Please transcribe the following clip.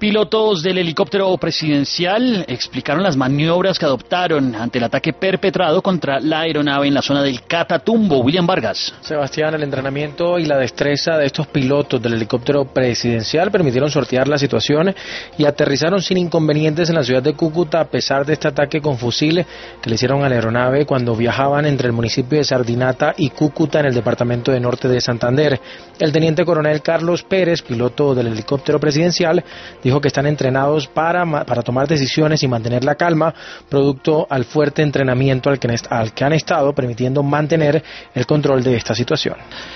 Pilotos del helicóptero presidencial explicaron las maniobras que adoptaron ante el ataque perpetrado contra la aeronave en la zona del Catatumbo. William Vargas. Sebastián, el entrenamiento y la destreza de estos pilotos del helicóptero presidencial permitieron sortear la situación y aterrizaron sin inconvenientes en la ciudad de Cúcuta a pesar de este ataque con fusil que le hicieron a la aeronave cuando viajaban entre el municipio de Sardinata y Cúcuta en el departamento de Norte de Santander. El teniente coronel Carlos Pérez, piloto del helicóptero presidencial, dijo que están entrenados para tomar decisiones y mantener la calma, producto al fuerte entrenamiento al que han estado, permitiendo mantener el control de esta situación.